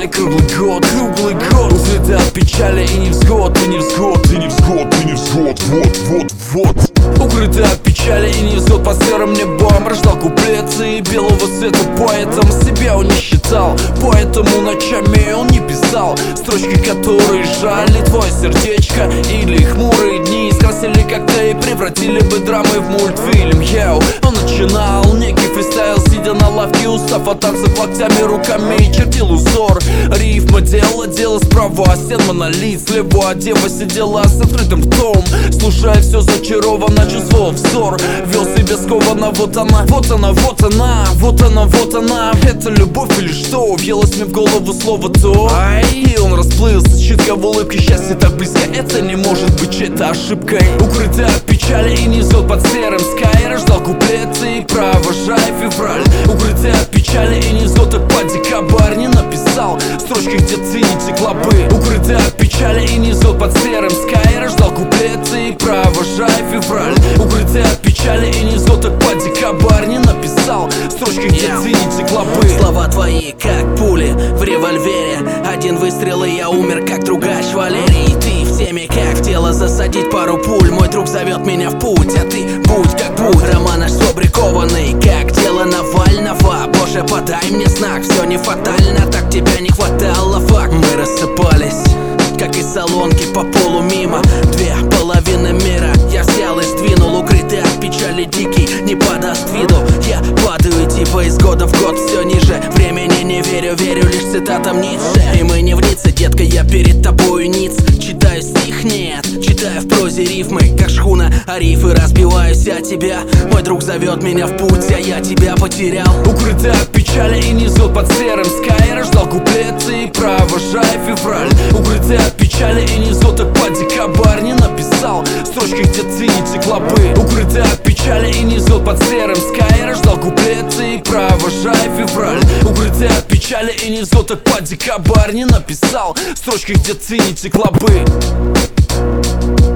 печали круглый год, круглый год. Укрыты от печали и невзгод, и невзгод, и невзгод, и невзгод, вот, вот, вот. Укрыты от печали и невзгод под серым небом. Рождал куплеты белого света поэтом. Себя он не считал, поэтому ночами он не писал строчки, которые жали твое сердечко. Или хмурые дни скрасили как ты и превратили бы драмы в мультфильм. Йоу, он начинал некий фристайл, сидя на лавке, устав от танцев локтями, руками чертил узор. Рифма дело справа, а стен монолит. Слева дева сидела с открытым ртом, слушая все зачарованно, чувствовал взор. Вел себя скованно, вот она, вот она, вот она, вот она, вот она. Это любовь или что? Въелось мне в голову слово то. И он расплылся, читко в улыбке, счастье так близко, это не может быть чьей-то ошибкой. Укрытый от печали и невзгод под серым скай. Рождал куплеты, провожая февраль. Укрытый от печали и невзгод, так по декабрь не написал строчки, где цините клопы. Укрытый от печали и невзгод под серым скай. Рождал куплеты, провожая февраль. Укрытый от печали и невзгод, так по декабрь не написал строчки, где цините клопы. Слова твои, как пули в револьвере. Один выстрел и я умер, как другач Валерий. И ты в теме, как в тело засадить пару пуль. Мой друг зовет меня в путь, а ты будь как будь. Роман наш сфабрикованный, как дело Навального. Боже, подай мне знак, все не фатально, так тебя не хватало, факт. Мы рассыпались, как из солонки по полу мимо. Две половины мира я взял и сдвинул. Укрытый от печали дикий, не подаст виду. Я падаю типа из года в год все ниже. Времени не верю, верю лишь цитатам Ницше. И мы не в Ницце, детка, я перед тобою ниц. Читаю стих, нет, читаю в прозе рифмы, как шхуна, а рифы разбиваюсь о тебя. Мой друг зовет меня в путь, а я тебя потерял. Укрытый от печали и невзгод под серым скай. Рождал куплеты, провожая февраль. Укрытый от печали и невзгод, так по декабрь не написал строчки, где цините клопы. Укрытый от печали и невзгод под серым скай. Рождал куплеты, провожая февраль. Укрытый от печали и невзгод, так по декабрь не написал строчки, где цините клопы.